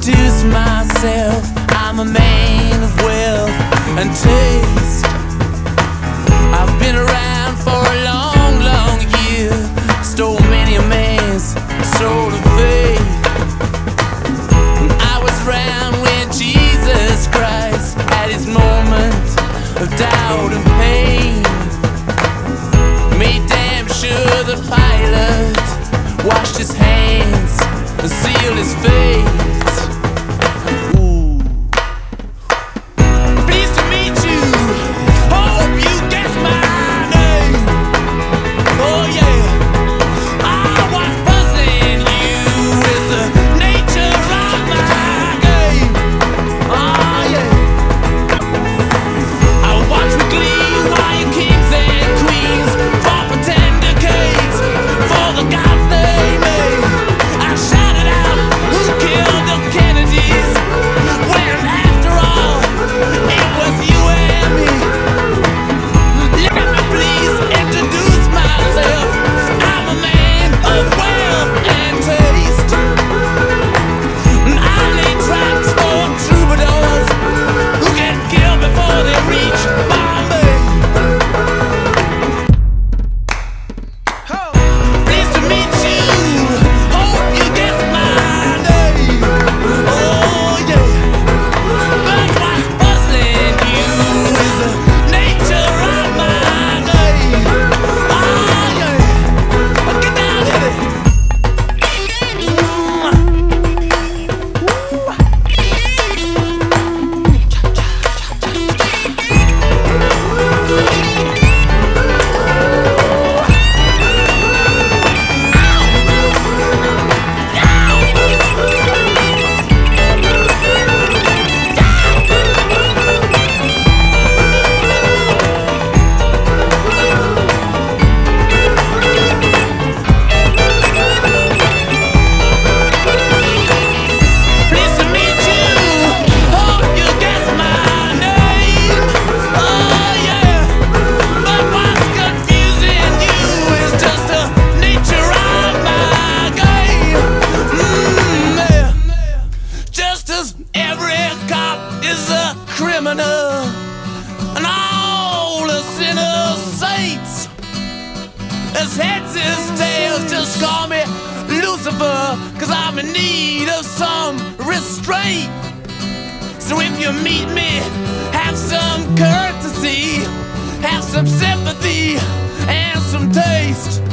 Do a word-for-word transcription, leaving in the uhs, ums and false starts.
introduce myself. I'm a man of wealth and taste. I've been around for a long, long year. Stole many a man's soul of faith. I was around when Jesus Christ had his moment of doubt and pain. Made damn sure the pilot washed his hands and sealed his fate. Ooh. Pleased to meet you. Hope you guess my name. Oh yeah. I was puzzling you with the nature of my game. Oh yeah. I watch with glee while you kings and queens for pretender kings for the gods they made. I shouted out, who killed the Kennedys? When after all, it was you and me. Let me please introduce myself. I'm a man of wealth and taste. I lay traps for troubadours who get killed before they reach Bombay. Pleased to meet you. Hope you guess my name. Oh yeah. But what's puzzling you is the nature of my name. Oh yeah. Get down, hit it. Pleased to meet you. Hope you guess my name. Oh yeah. But what's confusing you is just the nature of my game. Mm, yeah. Just as every cop is a criminal and all the sinners saints. As heads is tails, just call me Lucifer, cause I'm in need of some restraint. So if you meet me, have some courtesy, have some sympathy, and some taste.